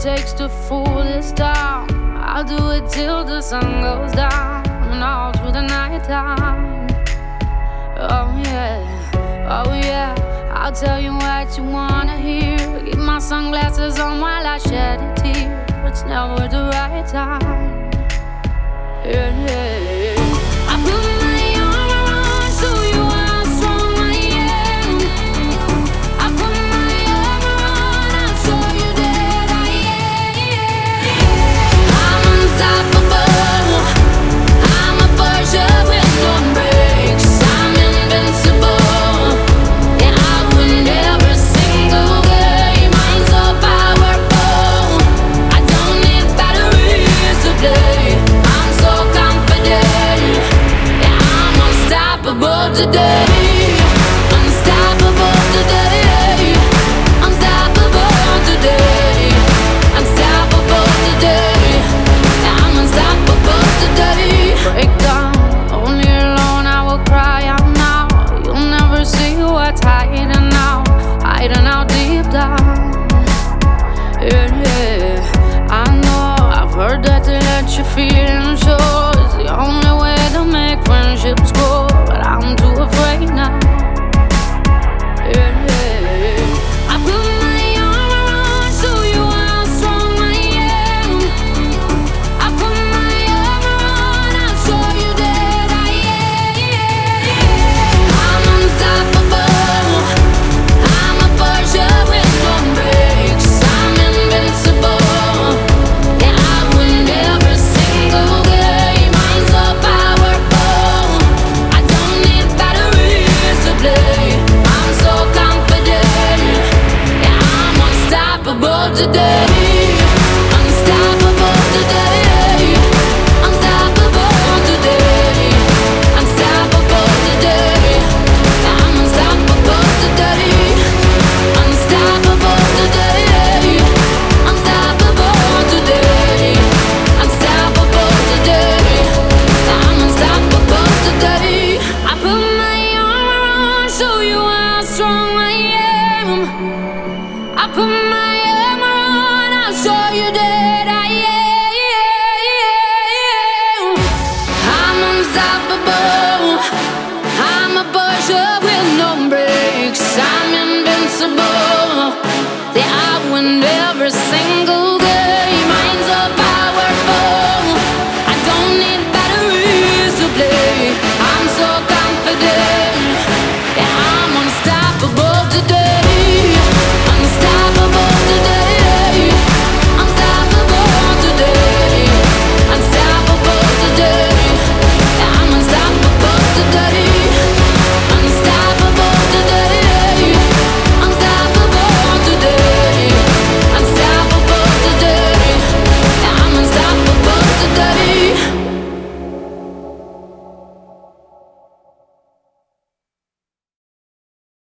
takes to fool this town. I'll do it till the sun goes down and all through the night time. Oh yeah, I'll tell you what you wanna hear. Keep my sunglasses on while I shed a tear. It's never the right time. Yeah. I put my arm around, show you how strong I am. I put my arm around, I'll show you that I am. I'm unstoppable. I'm a Porsche with no brakes. I'm invincible. Yeah, I win every single game. I'm so powerful. I don't need batteries to play. I'm so confident. Yeah, I'm unstoppable today. Unstoppable today. Unstoppable today. Unstoppable today. Yeah, I'm unstoppable today. Break down, only alone I will cry out now. You'll never see what's hiding out deep down. Yeah, I know I've heard that they let you feel